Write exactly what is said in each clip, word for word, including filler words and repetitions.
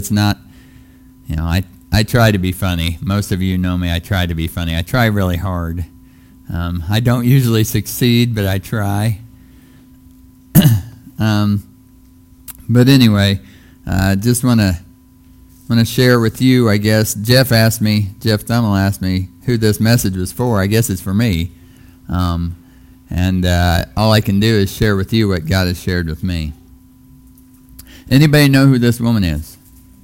It's not, you know, I, I try to be funny. Most of you know me. I try to be funny. I try really hard. Um, I don't usually succeed, but I try. um, but anyway, I uh, just want to want to share with you, I guess. Jeff asked me, Jeff Thummel asked me who this message was for. I guess it's for me. Um, and uh, all I can do is share with you what God has shared with me. Anybody know who this woman is?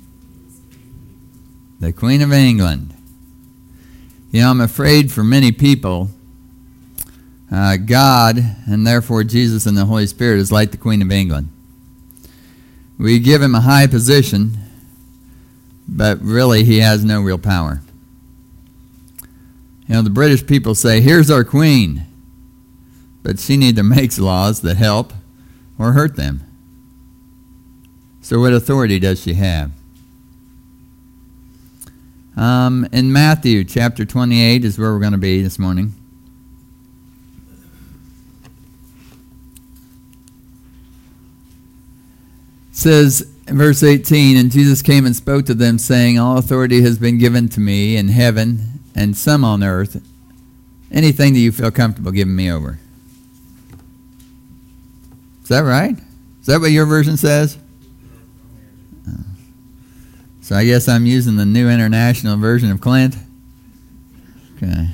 The Queen of England. You know, I'm afraid for many people, uh, God, and therefore Jesus and the Holy Spirit, is like the Queen of England. We give him a high position, but really he has no real power. You know, the British people say, here's our Queen, but she neither makes laws that help or hurt them. So what authority does she have? Um, in Matthew chapter twenty-eight is where we're going to be this morning. It says, in verse eighteen, and Jesus came and spoke to them, saying, all authority has been given to me in heaven and some on earth. Anything that you feel comfortable giving me over. Is that right? Is that what your version says? So I guess I'm using the New International Version of Clint. Okay.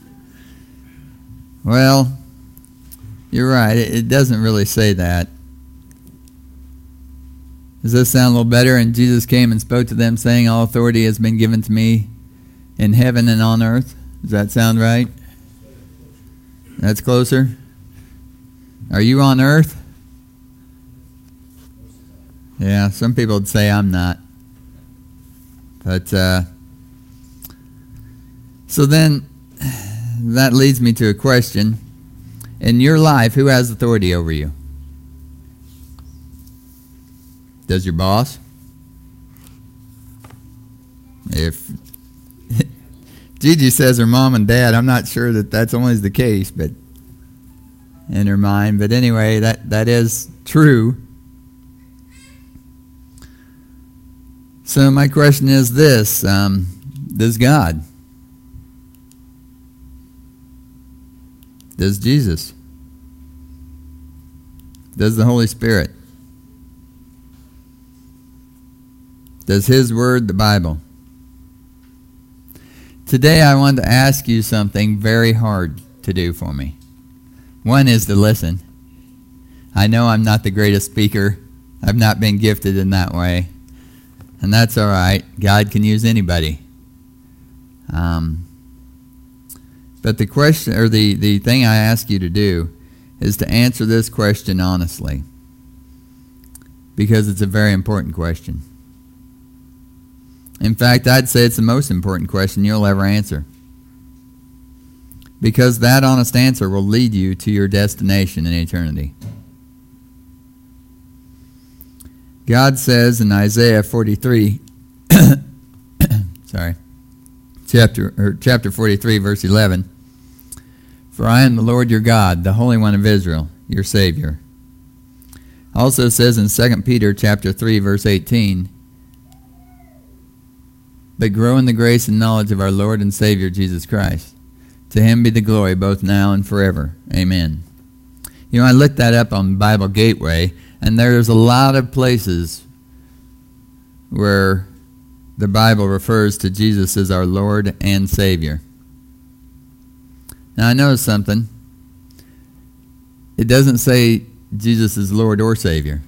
Well, you're right. It, it doesn't really say that. Does this sound a little better? And Jesus came and spoke to them, saying, all authority has been given to me in heaven and on earth. Does that sound right? That's closer. Are you on earth? Yeah, some people would say I'm not. But, uh, so then, that leads me to a question. In your life, who has authority over you? Does your boss? If Gigi says her mom and dad, I'm not sure that that's always the case, but in her mind. But anyway, that, that is true. So my question is this, um, does God? Does Jesus? Does the Holy Spirit? Does His Word, the Bible? Today I want to ask you something very hard to do for me. One is to listen. I know I'm not the greatest speaker. I've not been gifted in that way. And that's all right. God can use anybody. Um, but the question, or the, the thing I ask you to do is to answer this question honestly. Because it's a very important question. In fact, I'd say it's the most important question you'll ever answer. Because that honest answer will lead you to your destination in eternity. God says in Isaiah forty-three, sorry, chapter or chapter forty-three, verse eleven, for I am the Lord your God, the Holy One of Israel, your Savior. Also says in Second Peter chapter three, verse eighteen, but grow in the grace and knowledge of our Lord and Savior Jesus Christ. To him be the glory both now and forever. Amen. You know, I looked that up on Bible Gateway, and there's a lot of places where the Bible refers to Jesus as our Lord and Savior. Now I noticed something. It doesn't say Jesus is Lord or Savior.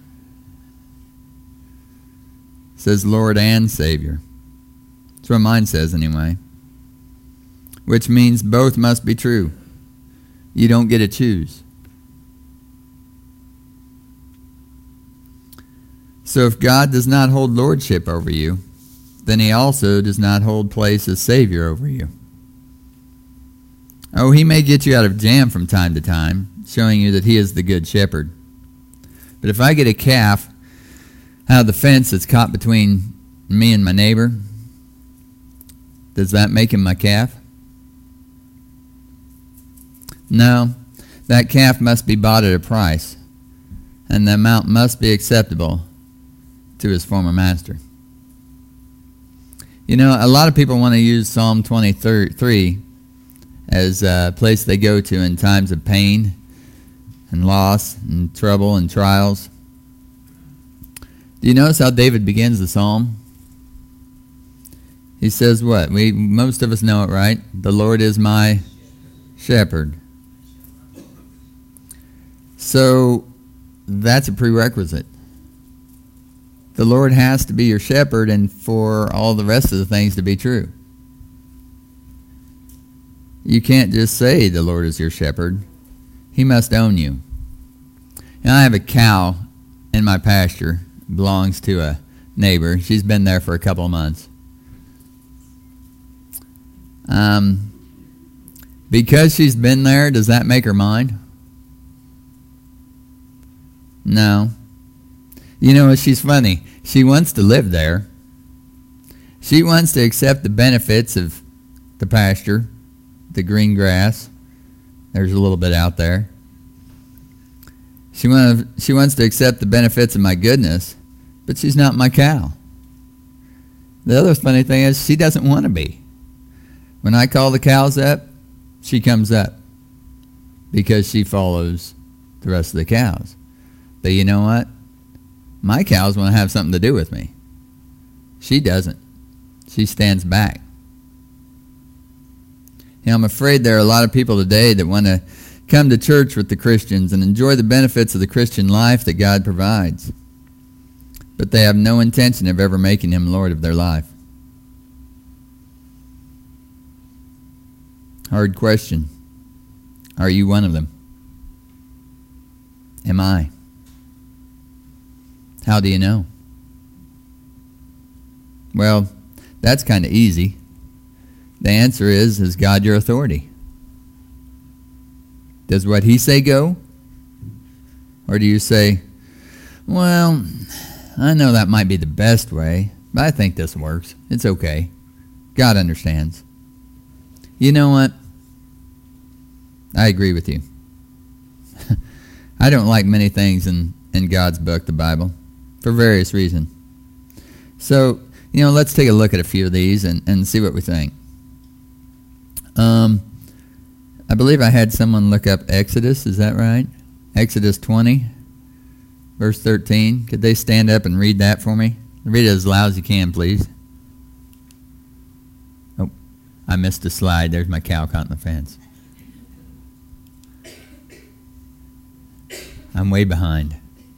It says Lord and Savior. That's what mine says anyway. Which means both must be true. You don't get to choose. So if God does not hold lordship over you, then he also does not hold place as Savior over you. Oh, he may get you out of jam from time to time, showing you that he is the good shepherd. But if I get a calf out of the fence that's caught between me and my neighbor, does that make him my calf? No, that calf must be bought at a price, and the amount must be acceptable to his former master. You know, a lot of people want to use Psalm twenty-three as a place they go to in times of pain and loss and trouble and trials. Do you notice how David begins the psalm? He says what? We most of us know it, right? The Lord is my shepherd. So that's a prerequisite. The Lord has to be your shepherd and for all the rest of the things to be true. You can't just say the Lord is your shepherd. He must own you. And I have a cow in my pasture. It belongs to a neighbor. She's been there for a couple of months. Um, because she's been there, does that make her mine? No. You know, she's funny. She wants to live there. She wants to accept the benefits of the pasture, the green grass. There's a little bit out there. She wants, she wants to accept the benefits of my goodness, but she's not my cow. The other funny thing is she doesn't want to be. When I call the cows up, she comes up because she follows the rest of the cows. But you know what? My cows want to have something to do with me. She doesn't. She stands back. You know, I'm afraid there are a lot of people today that want to come to church with the Christians and enjoy the benefits of the Christian life that God provides. But they have no intention of ever making him Lord of their life. Hard question. Are you one of them? Am I? How do you know? Well, that's kind of easy. The answer is, is God your authority? Does what he say go? Or do you say, well, I know that might be the best way, but I think this works. It's okay. God understands. You know what? I agree with you. I don't like many things in, in God's book, the Bible, for various reasons. So, you know, let's take a look at a few of these and, and see what we think. Um, I believe I had someone look up Exodus, is that right? Exodus twenty, verse thirteen. Could they stand up and read that for me? Read it as loud as you can, please. Oh, I missed a slide. There's my cow caught in the fence. I'm way behind.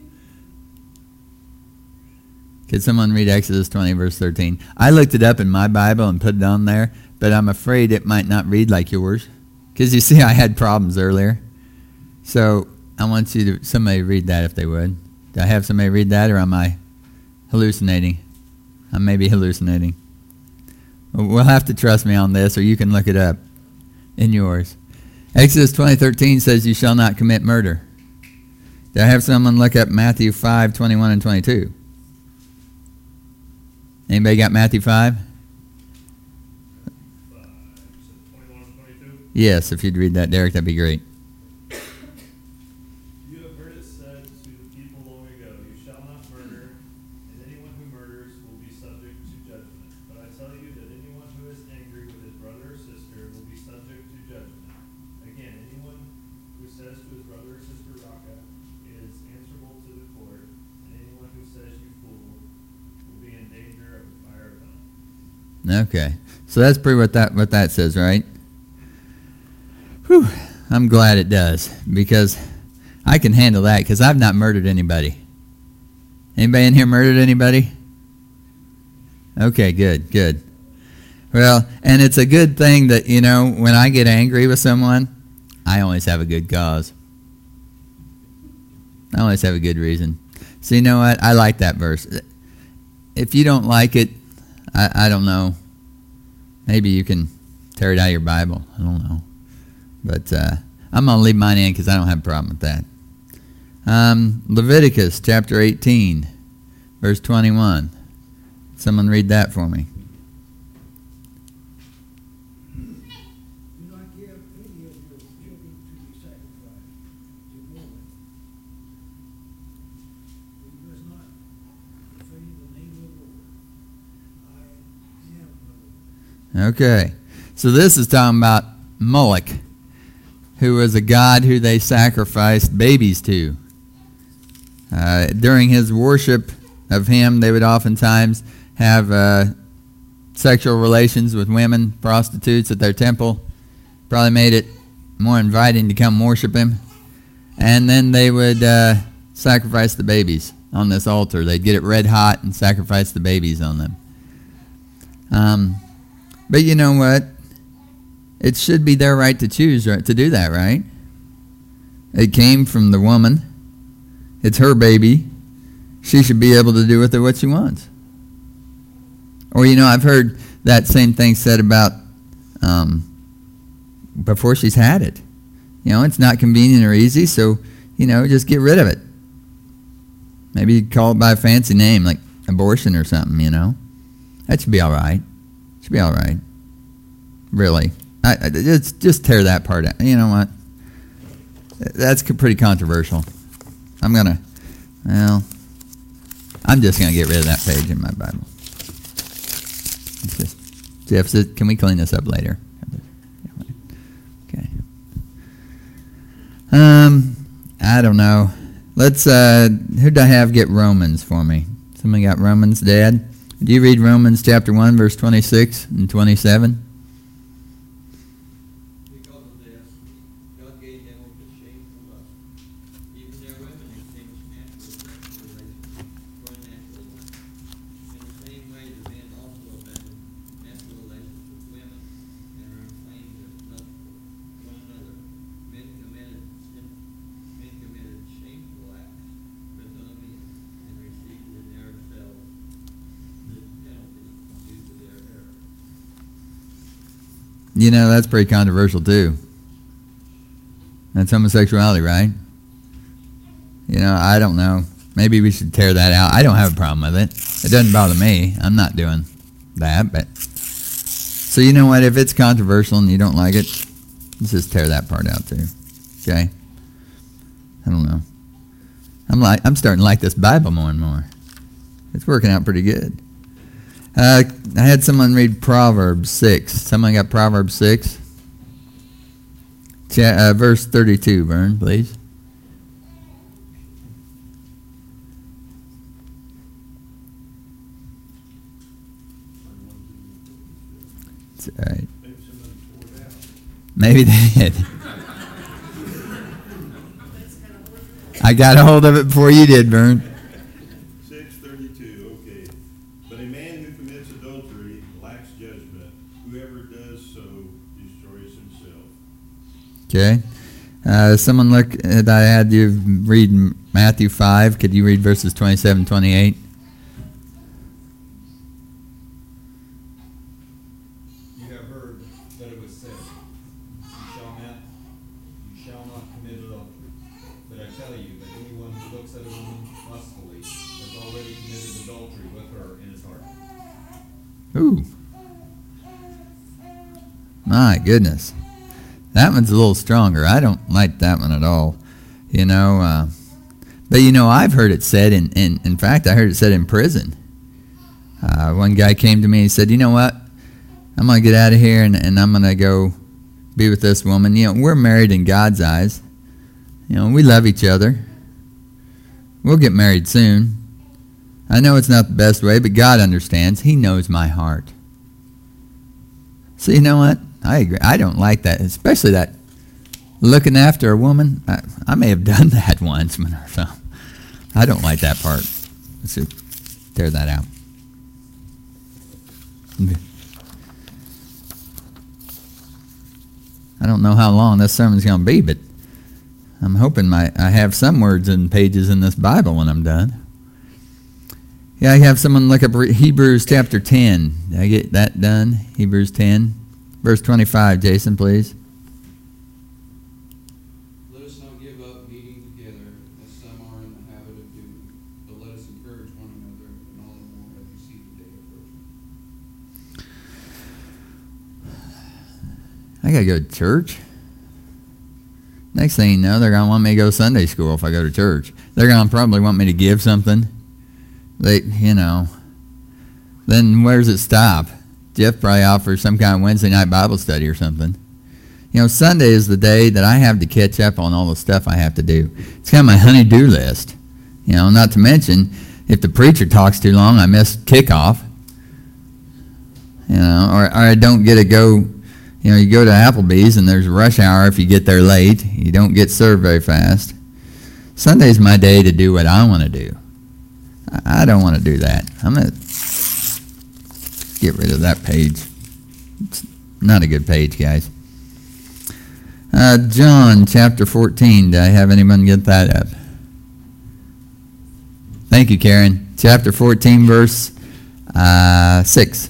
Could someone read Exodus twenty, verse thirteen? I looked it up in my Bible and put it on there, but I'm afraid it might not read like yours. Because you see, I had problems earlier. So I want you to, somebody read that if they would. Do I have somebody read that, or am I hallucinating? I may be hallucinating. We'll have to trust me on this, or you can look it up in yours. Exodus twenty thirteen says, you shall not commit murder. Do I have someone look up Matthew five, twenty-one and twenty-two? Anybody got Matthew five? Yes, if you'd read that, Derek, that'd be great. You have heard it said to the people long ago, you shall not murder, and anyone who murders will be subject to judgment. But I tell you that anyone who is angry with his brother or sister will be subject to judgment. Again, anyone who says to his brother or sister, Raka, is answerable to the court, and anyone who says you fool will be in danger of the fire of hell. Okay, so that's pretty what that what that says, right? Whew, I'm glad it does, because I can handle that, because I've not murdered anybody. Anybody in here murdered anybody? Okay, good, good. Well, and it's a good thing that, you know, when I get angry with someone, I always have a good cause. I always have a good reason. So you know what? I like that verse. If you don't like it, I, I don't know. Maybe you can tear it out of your Bible. I don't know. But uh, I'm going to leave mine in because I don't have a problem with that. Um, Leviticus chapter eighteen, verse twenty-one. Someone read that for me. Do not give any of your children to be sacrificed to Molech. For you must not profane the name of the Lord. I am Okay. So this is talking about Moloch, who was a god who they sacrificed babies to. Uh, during his worship of him, they would oftentimes have uh, sexual relations with women, prostitutes at their temple. Probably made it more inviting to come worship him. And then they would uh, sacrifice the babies on this altar. They'd get it red hot and sacrifice the babies on them. Um, but you know what? It should be their right to choose right, to do that, right? It came from the woman. It's her baby. She should be able to do with it what she wants. Or, you know, I've heard that same thing said about um, before she's had it. You know, it's not convenient or easy, so, you know, just get rid of it. Maybe call it by a fancy name, like abortion or something, you know. That should be all right. Should be all right. Really. I, I, just, just tear that part out. You know what? That's pretty controversial. I'm going to, well, I'm just going to get rid of that page in my Bible. It's just, Jeff said, can we clean this up later? Okay. Um, I don't know. Let's, uh, who do I have get Romans for me? Somebody got Romans, Dad? Do you read Romans chapter one, verse twenty-six and twenty-seven? You know, that's pretty controversial, too. That's homosexuality, right? You know, I don't know. Maybe we should tear that out. I don't have a problem with it. It doesn't bother me. I'm not doing that, but... So you know what? If it's controversial and you don't like it, let's just tear that part out, too. Okay? I don't know. I'm like, I'm starting to like this Bible more and more. It's working out pretty good. Uh, I had someone read Proverbs six. Someone got Proverbs six? Ch- uh, verse thirty-two, Vern, please. That's all right. Maybe they did. I got a hold of it before you did, Vern. Okay. Uh, someone look that I had you read Matthew five. Could you read verses twenty-seven, twenty-eight? You have heard that it was said, you shall not, you shall not commit adultery. But I tell you that anyone who looks at a woman lustfully has already committed adultery with her in his heart. Ooh. My goodness. That one's a little stronger. I don't like that one at all. You know, uh, but you know, I've heard it said in, in, in fact, I heard it said in prison. Uh, one guy came to me and said, you know what? I'm going to get out of here and, and I'm going to go be with this woman. You know, we're married in God's eyes. You know, we love each other. We'll get married soon. I know it's not the best way, but God understands. He knows my heart. So you know what? I agree. I don't like that, especially that looking after a woman. I, I may have done that once or so. I don't like that part. Let's see. Tear that out. I don't know how long this sermon's going to be, but I'm hoping my I have some words and pages in this Bible when I'm done. Yeah, I have someone look up Hebrews chapter ten. Did I get that done? Hebrews ten. Verse twenty-five, Jason, please. Let us not give up meeting together, as some are in the habit of doing, but let us encourage one another, and all the more as you see the day approaching. I got to go to church. Next thing you know, they're going to want me to go to Sunday school if I go to church. They're going to probably want me to give something. They, you know, then where does it stop? Jeff probably offers some kind of Wednesday night Bible study or something. You know, Sunday is the day that I have to catch up on all the stuff I have to do. It's kind of my honey-do list. You know, not to mention, if the preacher talks too long, I miss kickoff. You know, or, or I don't get to go, you know, you go to Applebee's and there's rush hour if you get there late. You don't get served very fast. Sunday's my day to do what I want to do. I, I don't want to do that. I'm going to get rid of that page. It's not a good page, guys. Uh, John chapter fourteen. Do I have anyone get that up? Thank you, Karen. Chapter fourteen, verse uh, six.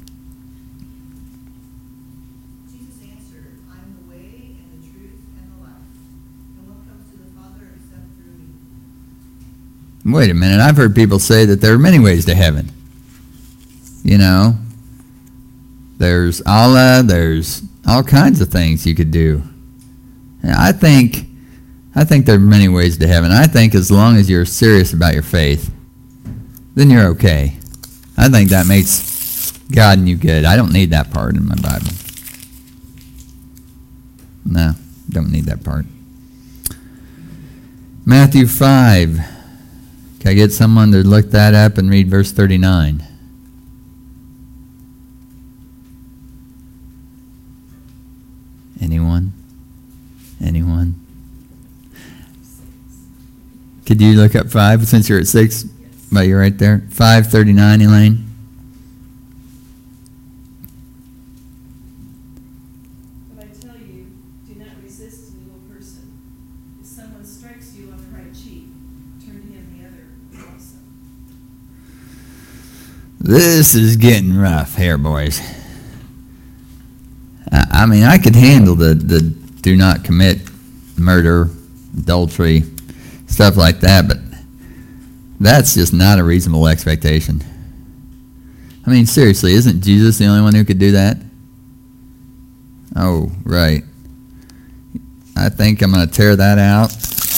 Jesus answered, I am the way and the truth and the life. No one comes to the Father except through me. Wait a minute. I've heard people say that there are many ways to heaven. You know, there's Allah, there's all kinds of things you could do. I think I think there are many ways to heaven. I think as long as you're serious about your faith, then you're okay. I think that makes God and you good. I don't need that part in my Bible. No, don't need that part. Matthew five. Can I get someone to look that up and read verse thirty-nine? Anyone? Anyone? Could you look up five since you're at six? Yes. But you're right there. five thirty-nine, Elaine. But I tell you, do not resist an evil person. If someone strikes you on the right cheek, turn to him the other also. This is getting rough here, boys. I, I mean, I could handle the, the do not commit murder, adultery, stuff like that, but that's just not a reasonable expectation. I mean, seriously, isn't Jesus the only one who could do that? Oh, right. I think I'm going to tear that out.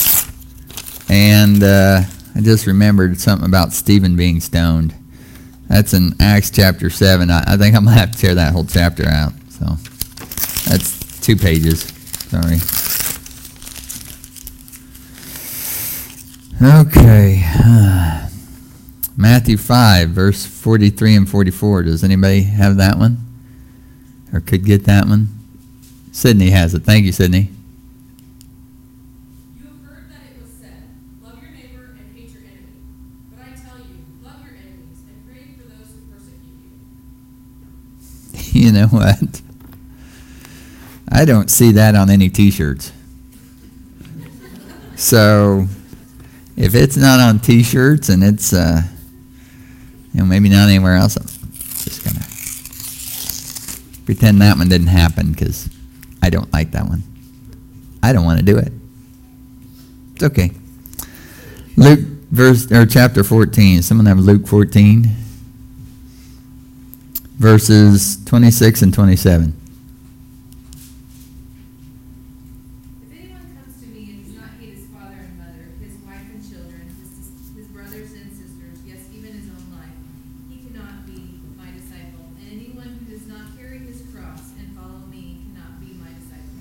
And uh, I just remembered something about Stephen being stoned. That's in Acts chapter seven. I, I think I'm going to have to tear that whole chapter out. So that's two pages. Sorry. Okay. Uh, Matthew five, verse forty-three and forty-four. Does anybody have that one? Or could get that one? Sydney has it. Thank you, Sydney. You have heard that it was said, love your neighbor and hate your enemy. But I tell you, love your enemies and pray for those who persecute you. You know what? I don't see that on any t-shirts. So, if it's not on t-shirts and it's, uh, you know, maybe not anywhere else, I'm just going to pretend that one didn't happen because I don't like that one. I don't want to do it. It's okay. Luke verse or chapter fourteen. Someone have Luke fourteen, verses twenty-six and twenty-seven. If anyone comes to me and does not hate his father and mother, his wife and children, his, his brothers and sisters, yes, even his own life, he cannot be my disciple. And anyone who does not carry his cross and follow me cannot be my disciple.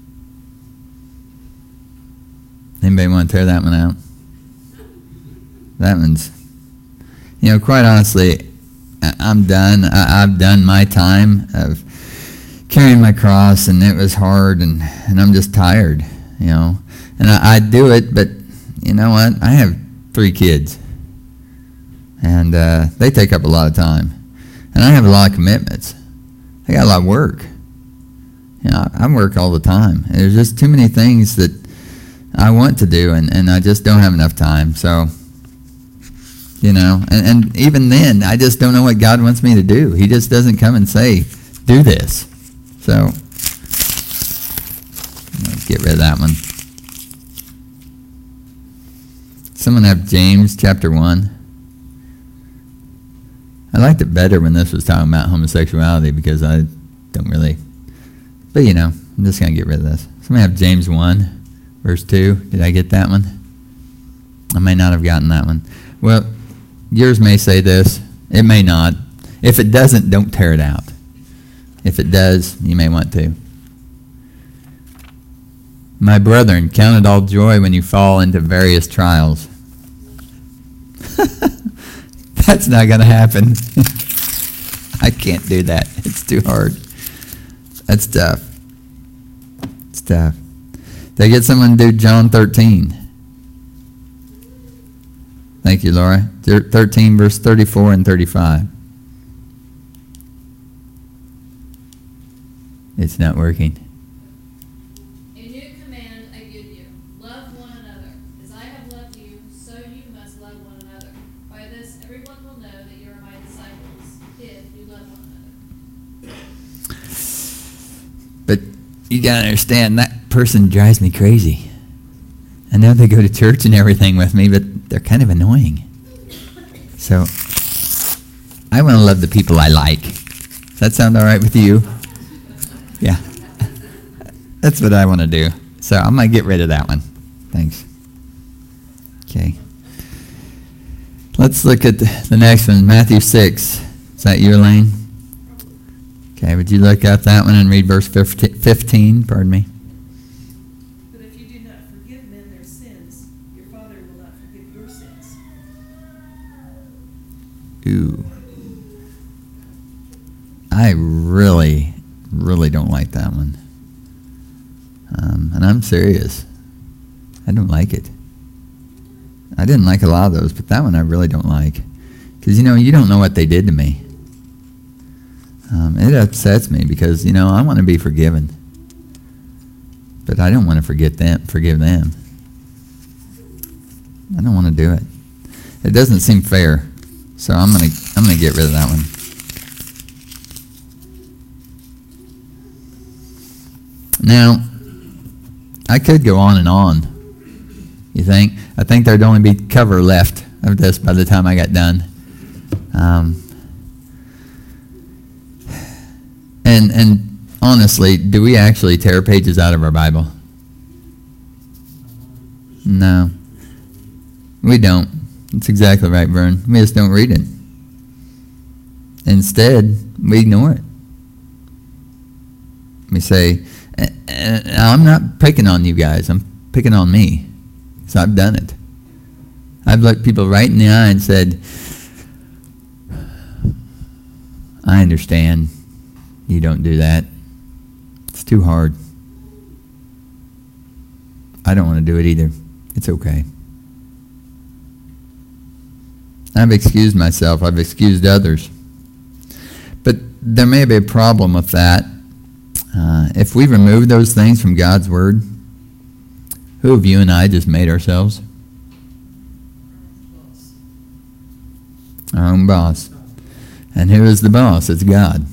Anybody want to tear that one out? That one's, you know, quite honestly, I- I'm done. I- I've done my time of carrying my cross, and it was hard, and, and I'm just tired, you know. And I, I do it, but you know what? I have three kids, and uh, they take up a lot of time. And I have a lot of commitments. I got a lot of work. You know, I, I work all the time. And there's just too many things that I want to do, and, and I just don't have enough time. So, you know, and, and even then, I just don't know what God wants me to do. He just doesn't come and say, do this. So, let's get rid of that one. Someone have James chapter one. I liked it better when this was talking about homosexuality because I don't really, but you know, I'm just going to get rid of this. Someone have James one, verse two. Did I get that one? I may not have gotten that one. Well, yours may say this. It may not. If it doesn't, don't tear it out. If it does, you may want to. My brethren, count it all joy when you fall into various trials. That's not going to happen. I can't do that. It's too hard. That's tough. It's tough. Did I get someone to do John thirteen? Thank you, Laura. thirteen, verse thirty-four and thirty-five. It's not working. A new command I give you, love one another. As I have loved you, so you must love one another. By this everyone will know that you are my disciples, if you love one another. But you gotta understand, that person drives me crazy. I know they go to church and everything with me, but they're kind of annoying. So, I want to love the people I like. Does that sound all right with you? Yeah. That's what I want to do. So, I'm going to get rid of that one. Thanks. Okay. Let's look at the next one, Matthew six. Is that you, Elaine? Okay, would you look up that one and read verse fifteen? Pardon me. But if you do not forgive men their sins, your Father will not forgive your sins. Ooh. I really, really don't like that one. Um, and I'm serious. I don't like it. I didn't like a lot of those, but that one I really don't like. Because, you know, you don't know what they did to me. Um, it upsets me because, you know, I want to be forgiven. But I don't want to forget them, forgive them. I don't want to do it. It doesn't seem fair. So I'm going to I'm going to get rid of that one. Now, I could go on and on. You think? I think there'd only be cover left of this by the time I got done. Um, and and honestly, do we actually tear pages out of our Bible? No. We don't. That's exactly right, Vern. We just don't read it. Instead, we ignore it. We say, and I'm not picking on you guys. I'm picking on me. So I've done it. I've looked people right in the eye and said, I understand you don't do that. It's too hard. I don't want to do it either. It's okay. I've excused myself. I've excused others. But there may be a problem with that. Uh, if we remove those things from God's Word, who have you and I just made ourselves? Our own boss. And who is the boss? It's God.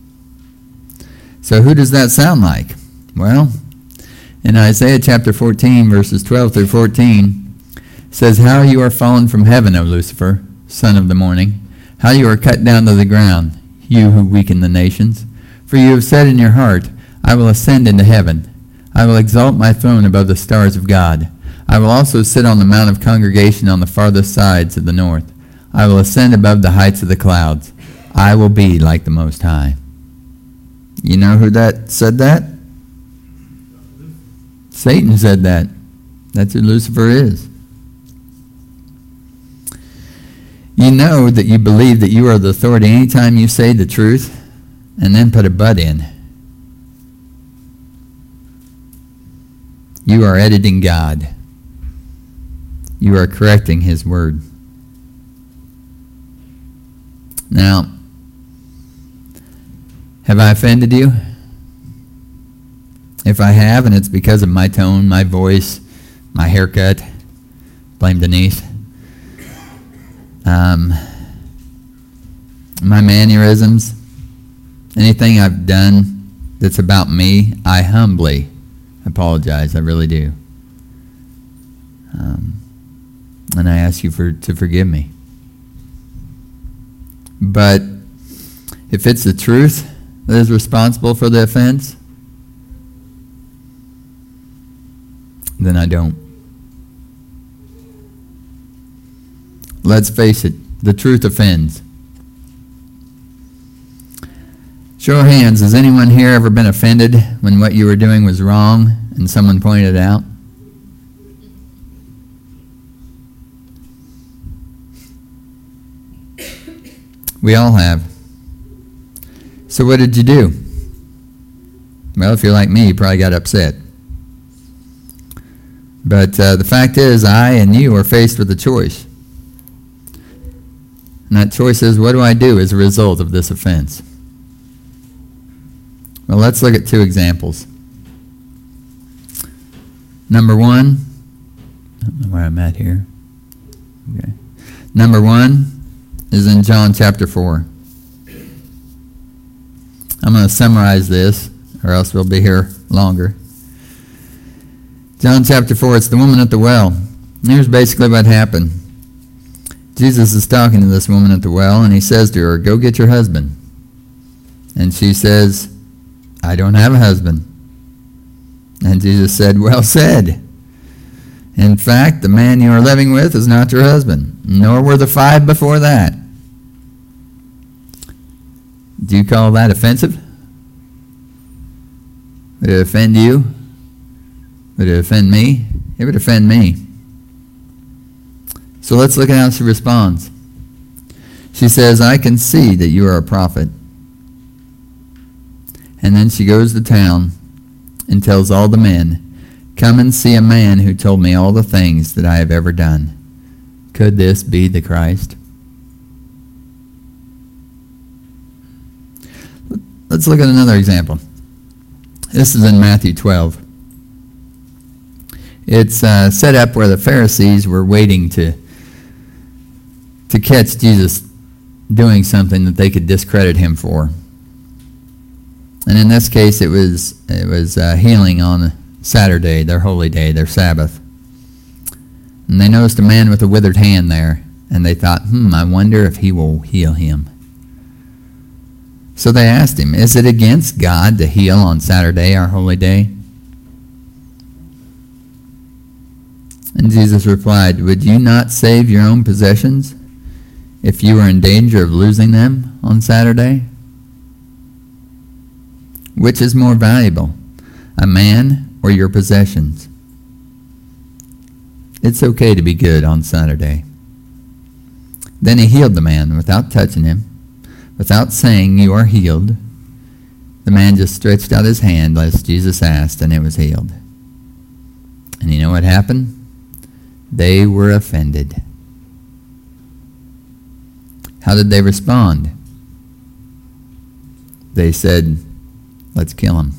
So who does that sound like? Well, in Isaiah chapter fourteen, verses twelve through fourteen, it says, How you are fallen from heaven, O Lucifer, son of the morning. How you are cut down to the ground, you who weaken the nations. For you have said in your heart, I will ascend into heaven. I will exalt my throne above the stars of God. I will also sit on the mount of congregation on the farthest sides of the north. I will ascend above the heights of the clouds. I will be like the Most High. You know who that said that? Satan said that. That's who Lucifer is. You know that you believe that you are the authority anytime you say the truth and then put a but in. You are editing God. You are correcting His Word. Now, have I offended you? If I have, and it's because of my tone, my voice, my haircut, blame Denise. Um, my mannerisms, anything I've done that's about me, I humbly apologize. I really do. Um, and I ask you for to forgive me. But if it's the truth that is responsible for the offense, then I don't. Let's face it, the truth offends. Show of hands, has anyone here ever been offended when what you were doing was wrong and someone pointed it out? We all have. So what did you do? Well, if you're like me, you probably got upset. But uh, the fact is, I and you are faced with a choice. And that choice is, what do I do as a result of this offense? Well, let's look at two examples. Number one, I don't know where I'm at here. Okay. Number one is in John chapter four. I'm going to summarize this, or else we'll be here longer. John chapter four, it's the woman at the well. And here's basically what happened. Jesus is talking to this woman at the well, and he says to her, go get your husband. And she says, I don't have a husband. And Jesus said, well said. In fact, the man you are living with is not your husband, nor were the five before that. Do you call that offensive? Would it offend you? Would it offend me? It would offend me. So let's look at how she responds. She says, I can see that you are a prophet. And then she goes to town and tells all the men, come and see a man who told me all the things that I have ever done. Could this be the Christ? Let's look at another example. This is in Matthew twelve. It's uh, set up where the Pharisees were waiting to, to catch Jesus doing something that they could discredit him for. And in this case, it was it was uh, healing on Saturday, their holy day, their Sabbath. And they noticed a man with a withered hand there, and they thought, hmm, I wonder if he will heal him. So they asked him, is it against God to heal on Saturday, our holy day? And Jesus replied, would you not save your own possessions if you were in danger of losing them on Saturday? Which is more valuable, a man or your possessions? It's okay to be good on Saturday. Then he healed the man without touching him, without saying, you are healed. The man just stretched out his hand as Jesus asked, and it was healed. And you know what happened? They were offended. How did they respond? They said, let's kill him.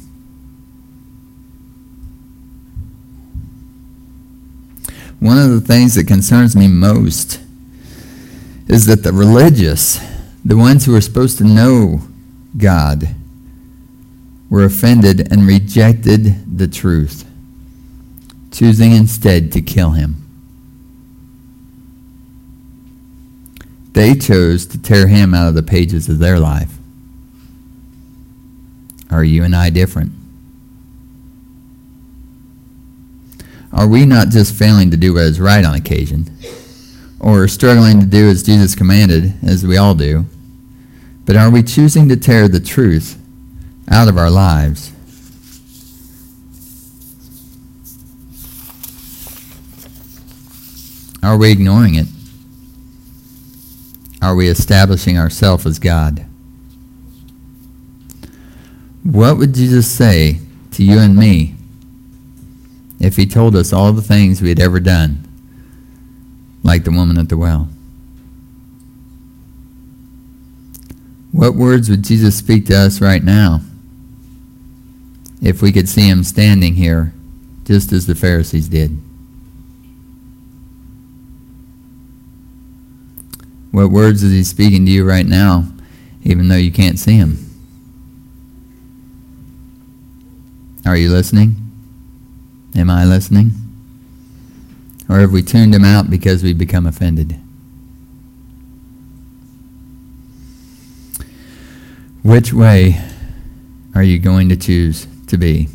One of the things that concerns me most is that the religious, the ones who are supposed to know God, were offended and rejected the truth, choosing instead to kill him. They chose to tear him out of the pages of their life. Are you and I different? Are we not just failing to do what is right on occasion, or struggling to do as Jesus commanded, as we all do, but are we choosing to tear the truth out of our lives? Are we ignoring it? Are we establishing ourselves as God? What would Jesus say to you and me if he told us all the things we had ever done, like the woman at the well? What words would Jesus speak to us right now if we could see him standing here just as the Pharisees did? What words is he speaking to you right now, even though you can't see him? Are you listening? Am I listening? Or have we tuned him out because we've become offended? Which way are you going to choose to be?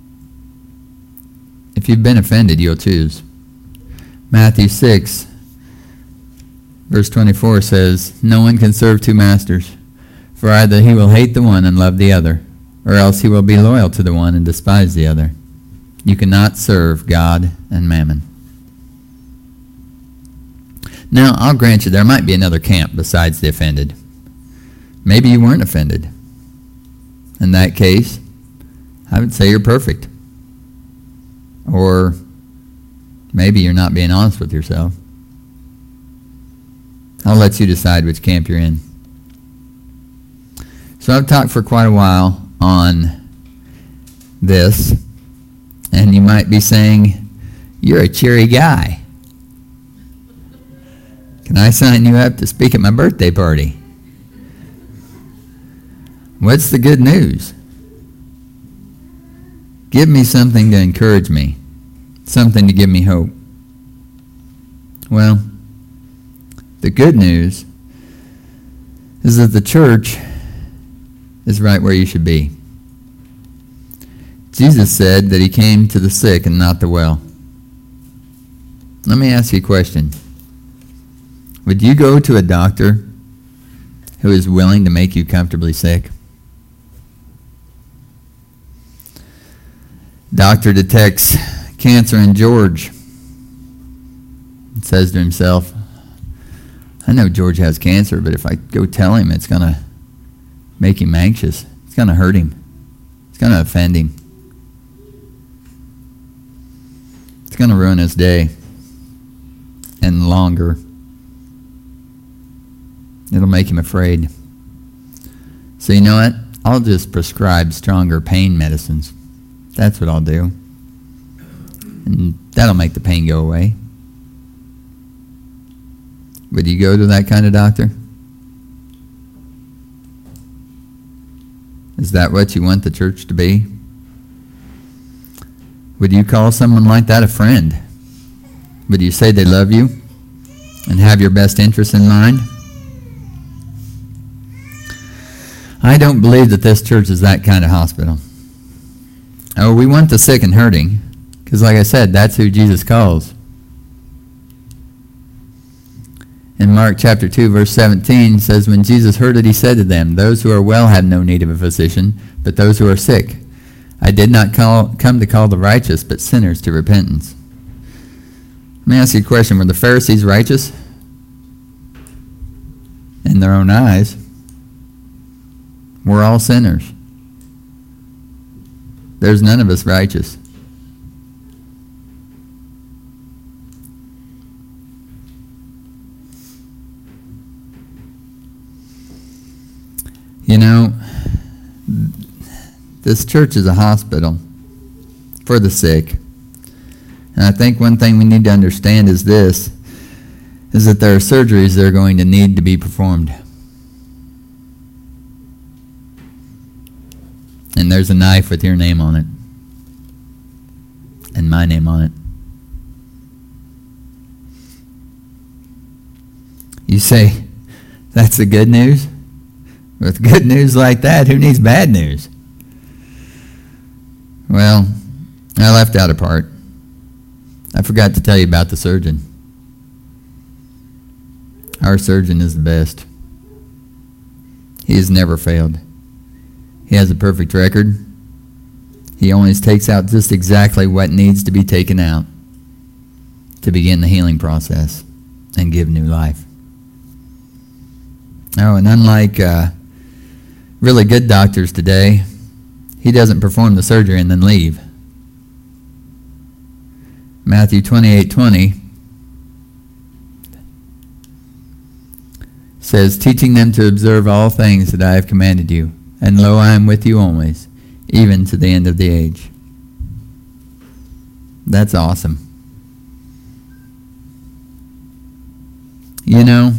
If you've been offended, you'll choose. Matthew six, verse twenty-four says, no one can serve two masters, For either he will hate the one and love the other, or else he will be loyal to the one and despise the other. You cannot serve God and mammon. Now, I'll grant you there might be another camp besides the offended. Maybe you weren't offended. In that case, I would say you're perfect. Or maybe you're not being honest with yourself. I'll let you decide which camp you're in. So I've talked for quite a while on this, and you might be saying, you're a cheery guy. Can I sign you up to speak at my birthday party? What's the good news? Give me something to encourage me, something to give me hope. Well, the good news is that the church is right where you should be. Jesus said that he came to the sick and not the well. Let me ask you a question. Would you go to a doctor who is willing to make you comfortably sick? Doctor detects cancer in George and says to himself, I know George has cancer, but if I go tell him, it's going to make him anxious. It's going to hurt him. It's going to offend him. It's going to ruin his day. And longer. It'll make him afraid. So you know what? I'll just prescribe stronger pain medicines. That's what I'll do. And that'll make the pain go away. Would you go to that kind of doctor? Is that what you want the church to be? Would you call someone like that a friend? Would you say they love you and have your best interests in mind? I don't believe that this church is that kind of hospital. Oh, we want the sick and hurting, because like I said, that's who Jesus calls. In Mark chapter two, verse seventeen, says, when Jesus heard it, he said to them, those who are well have no need of a physician, but those who are sick. I did not call, come to call the righteous, but sinners to repentance. Let me ask you a question. Were the Pharisees righteous? In their own eyes. We're all sinners. There's none of us righteous. You know, this church is a hospital for the sick. And I think one thing we need to understand is this, is that there are surgeries that are going to need to be performed. And there's a knife with your name on it. And my name on it. You say, that's the good news? With good news like that, who needs bad news? Well, I left out a part. I forgot to tell you about the surgeon. Our surgeon is the best. He has never failed. He has a perfect record. He always takes out just exactly what needs to be taken out to begin the healing process and give new life. Oh, and unlike uh, really good doctors today, he doesn't perform the surgery and then leave. Matthew twenty-eight twenty says, teaching them to observe all things that I have commanded you. And lo, I am with you always, even to the end of the age. That's awesome. You know,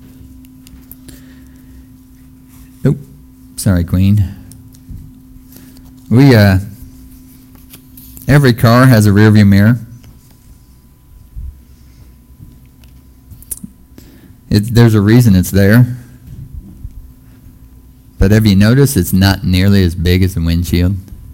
oh, sorry, Queen. We, uh, every car has a rearview mirror. It, there's a reason it's there. But have you noticed it's not nearly as big as the windshield?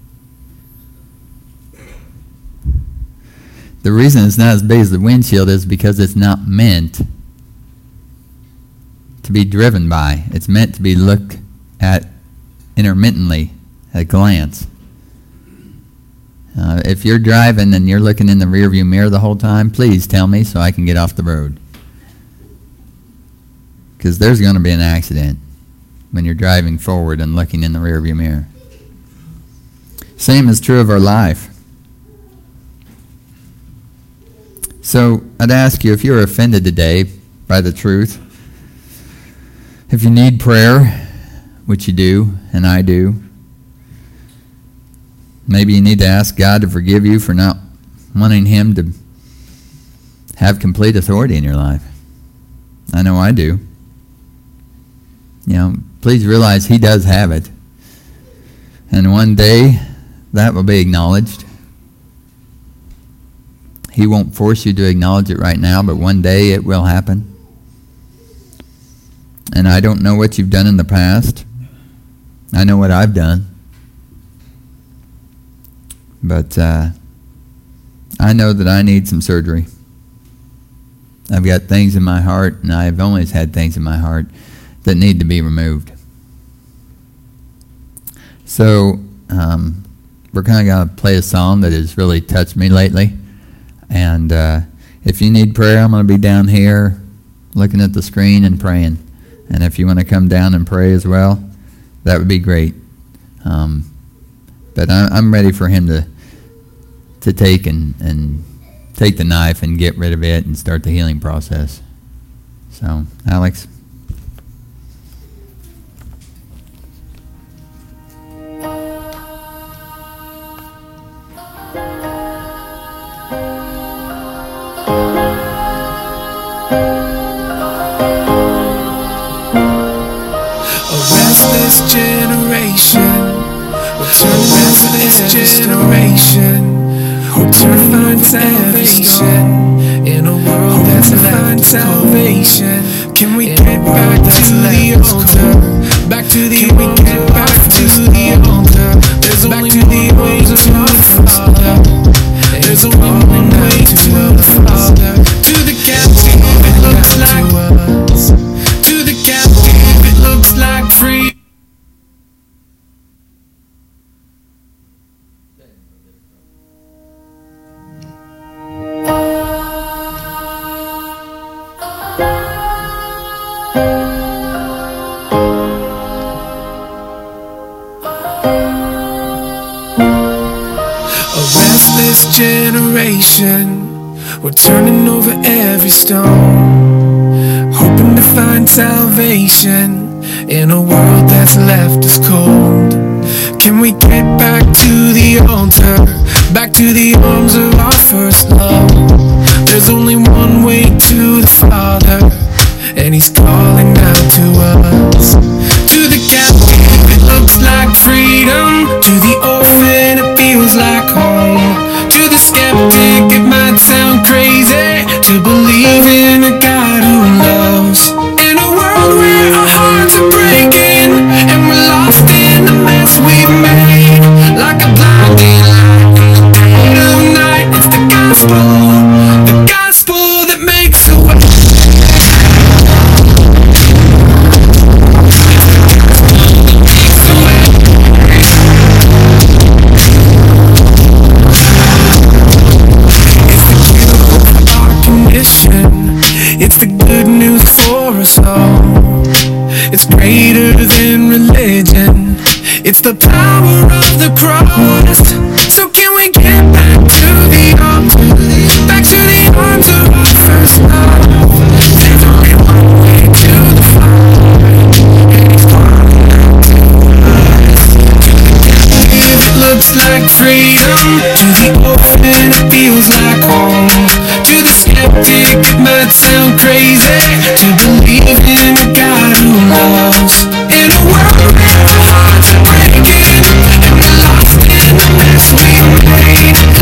The reason it's not as big as the windshield is because it's not meant to be driven by. It's meant to be looked at intermittently, at a glance. Uh, if you're driving and you're looking in the rearview mirror the whole time, please tell me so I can get off the road. Because there's going to be an accident when you're driving forward and looking in the rearview mirror. Same is true of our life. So I'd ask you, if you're offended today by the truth, if you need prayer, which you do, and I do, maybe you need to ask God to forgive you for not wanting Him to have complete authority in your life. I know I do. You know, please realize He does have it. And one day, that will be acknowledged. He won't force you to acknowledge it right now, but one day it will happen. And I don't know what you've done in the past. I know what I've done. But uh, I know that I need some surgery. I've got things in my heart, and I've always had things in my heart that need to be removed. So um, we're kind of going to play a song that has really touched me lately. And uh, if you need prayer, I'm going to be down here looking at the screen and praying. And if you want to come down and pray as well, that would be great. Um, but I, I'm ready for Him to to take and, and take the knife and get rid of it and start the healing process. So, Alex. Generation, we'll turn restless generation, we'll turn find salvation in a world that's find salvation. Can we get back to the altar? Back to the Can we get back to the altar? There's only one way to the Father. There's only one way to the Father. To the captive, it looks like us. To the captive, it looks like free. Generation, we're turning over every stone, hoping to find salvation in a world that's left us cold. Can we get back to the altar, back to the arms of our first love? There's only one way to the Father, and He's calling out to us. To the captive, it looks like freedom. To the orphan, it feels like home. To the skeptic, it might sound crazy to believe in a God who loves. In a world where our hearts are breaking and we're lost in the mess we've made, like a blinding light in the dead of night, it's the gospel, the gospel that makes a way. It's the good news for us all. It's greater than religion. It's the power of the cross. So can we get back to the altar, back to the arms of our first love? There's only one way to the Father, and He's calling out to us. To the captive, it looks like freedom. To the orphan, it feels like home. To the skeptic, it might sound crazy to believe in a God who loves. In a world where our hearts are breaking and we're lost in the mess we've made,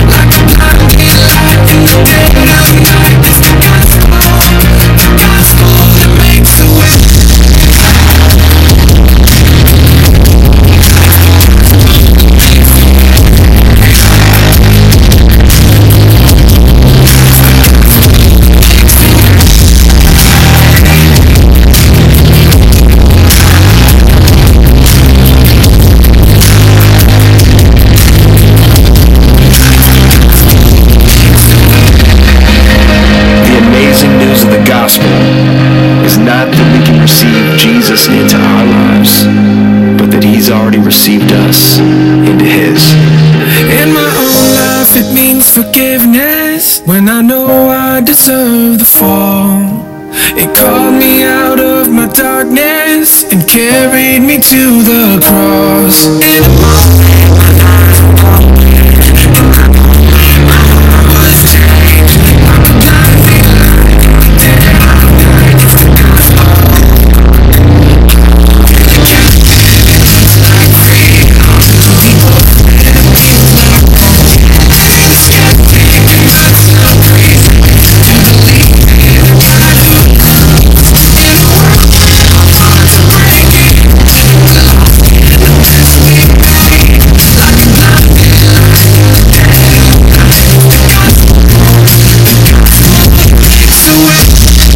received us into his. In my own life it means forgiveness when I know I deserve the fall. It called me out of my darkness and carried me to the cross. In a moment when I was changed, I could not feel like dead. It's the gospel. Like freedom, people let me know. Feel skeptic and not so crazy to believe in a God who comes in a world where our hearts are breaking. We're lost in the mess we made, like a blind light dead. The gospel, the gospel takes away.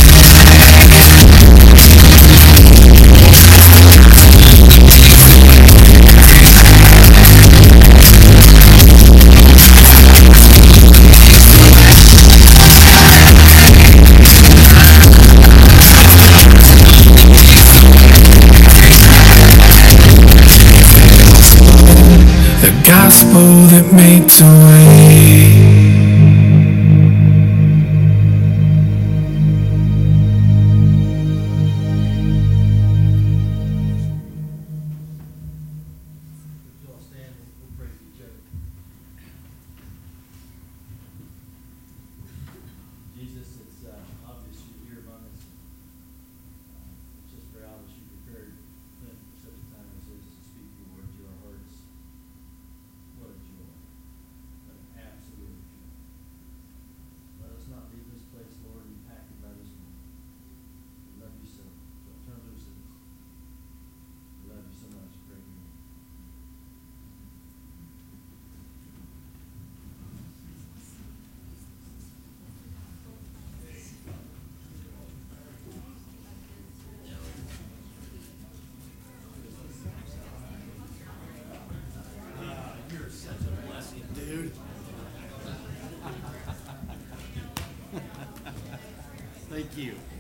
The gospel that makes a way. If you all stand, we'll pray for each other. Jesus, it's uh, obvious you're here among us. Uh, it's just very obvious you prepared Clint for such a time as this to speak your word to our hearts. What a joy. What an absolute joy. Let us not leave this place, Lord, impacted by this moment. We love you so. Don't turn loose in us. We love you so much. Pray in your name. You're such a blessing, dude. Thank you.